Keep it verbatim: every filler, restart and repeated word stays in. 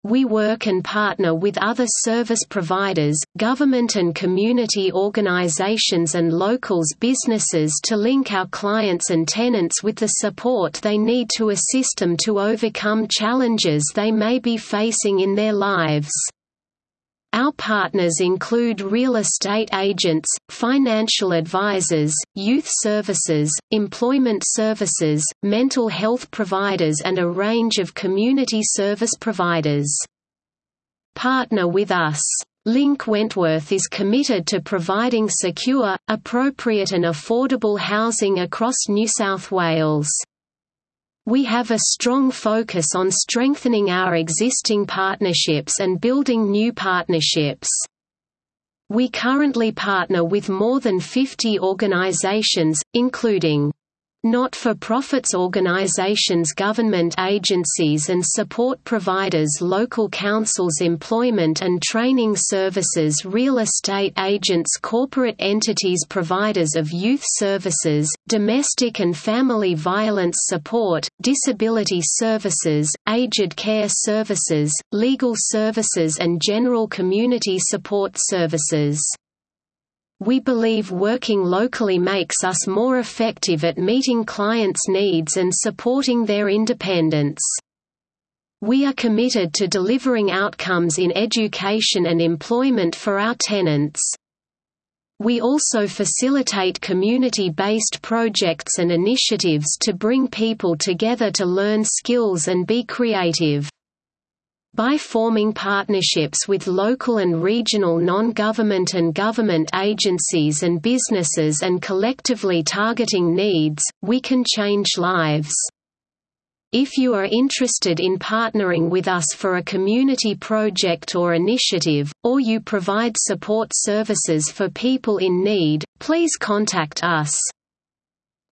We work and partner with other service providers, government and community organizations and locals businesses to link our clients and tenants with the support they need to assist them to overcome challenges they may be facing in their lives. Our partners include real estate agents, financial advisors, youth services, employment services, mental health providers and a range of community service providers. Partner with us. Link Wentworth is committed to providing secure, appropriate and affordable housing across New South Wales. We have a strong focus on strengthening our existing partnerships and building new partnerships. We currently partner with more than fifty organizations, including not-for-profits organizations, government agencies and support providers, local councils, employment and training services, real estate agents, corporate entities, providers of youth services, domestic and family violence support, disability services, aged care services, legal services and general community support services. We believe working locally makes us more effective at meeting clients' needs and supporting their independence. We are committed to delivering outcomes in education and employment for our tenants. We also facilitate community-based projects and initiatives to bring people together to learn skills and be creative. By forming partnerships with local and regional non-government and government agencies and businesses and collectively targeting needs, we can change lives. If you are interested in partnering with us for a community project or initiative, or you provide support services for people in need, please contact us.